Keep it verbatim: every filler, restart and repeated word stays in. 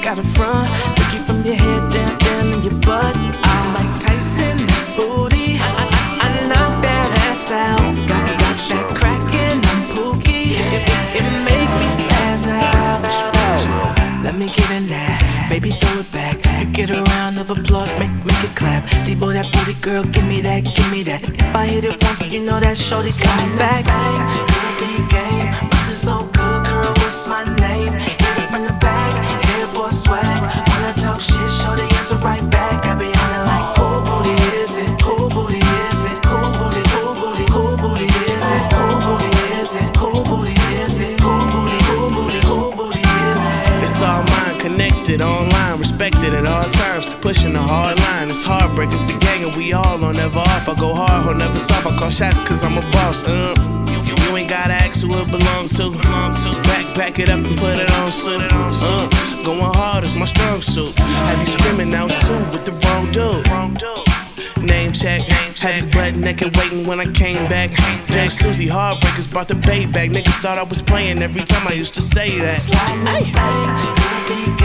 got a front. Take you from your head down, down in your butt. I'm Mike Tyson, that booty. I, I, I knock that ass out. Got, got that crackin', I'm Pookie. It, it, it make me spaz out. Let me get in that, baby, throw it back. You get a round of applause, make, make it clap. D-boy, that booty girl, give me that, give me that. If I hit it once, you know that shorty slide back. Bang, good D game, bust it so good, girl, what's my name? Hit it from the back, hair boy swag. Wanna talk shit, shorty answer right back. I be on it like, who booty is it? Who booty is it? Who booty, who booty, who booty is it? Who booty is it? Who booty is it? Who booty, who booty, who booty is it? It's all mine, connected, online, respected at all times. Pushing the hard line, it's heartbreak, it's the gang and we all on, never off. I go hard, hold never soft, I call shots cause I'm a boss. Uh, you, you ain't gotta ask who it belong to. Back, back it up and put it on suit. Uh, going hard is my strong suit. Have you screaming out soon with the wrong dude? Name check, have you butt naked waiting when I came back. Young Susie, heartbreakers brought the bait back. Niggas thought I was playing every time I used to say that. Slide, bang,